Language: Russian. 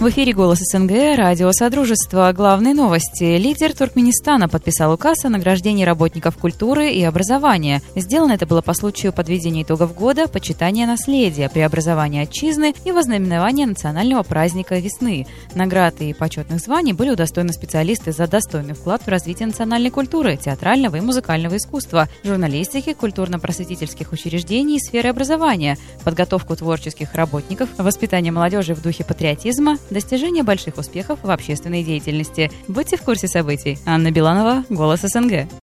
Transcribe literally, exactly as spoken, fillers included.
В эфире «Голос СНГ», радио «Содружество». Главные новости. Лидер Туркменистана подписал указ о награждении работников культуры и образования. Сделано это было по случаю подведения итогов года, почитания наследия, преобразования отчизны и вознаменования национального праздника весны. Награды и почетных званий были удостоены специалисты за достойный вклад в развитие национальной культуры, театрального и музыкального искусства, журналистики, культурно-просветительских учреждений и сферы образования, подготовку творческих работников, воспитание молодежи в духе патриотизма, достижение больших успехов в общественной деятельности. Будьте в курсе событий. Анна Биланова, «Голос СНГ».